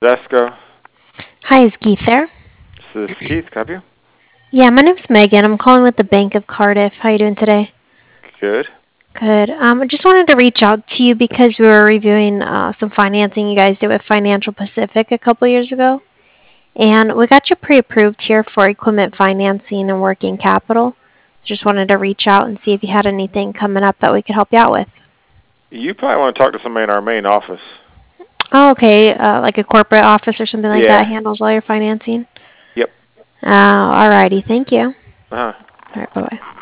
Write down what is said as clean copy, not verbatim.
Esco. Hi, is Keith there? This is Keith. Can I help you? Yeah, my name's Megan. I'm calling with the Bank of Cardiff. How you doing today? Good. Good. I just wanted to reach out to you because we were reviewing some financing you guys did with Financial Pacific a couple years ago, and we got you pre-approved here for equipment financing and working capital. Just wanted to reach out and see if you had anything coming up that we could help you out with. You probably want to talk to somebody in our main office. Oh, okay. Like a corporate office or something like that Yeah. handles all your financing. Yep. Alrighty. Thank you. Uh-huh. All right. Bye bye.